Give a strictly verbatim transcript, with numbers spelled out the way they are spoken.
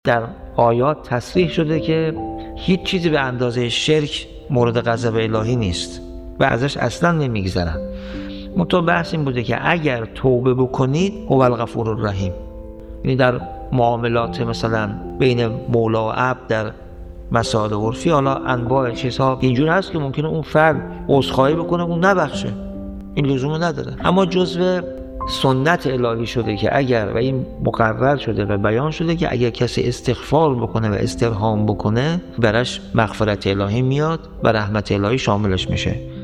در آیات تصریح شده که هیچ چیزی به اندازه شرک مورد غضب الهی نیست و ازش اصلا نمیگذرن. منتها بحث این بوده که اگر توبه بکنید هو الغفور الرحیم، یعنی در معاملات مثلا بین مولا و عبد در مسائل عرفی، حالا انواع چیزها اینجور هست که ممکنه اون فرد عذرخواهی بکنه اون نبخشه، این لزومو نداره، اما جزء سنت الهی شده که اگر، و این مقرر شده و بیان شده که اگر کسی استغفار بکنه و استرحام بکنه برش مغفرت الهی میاد و رحمت الهی شاملش میشه.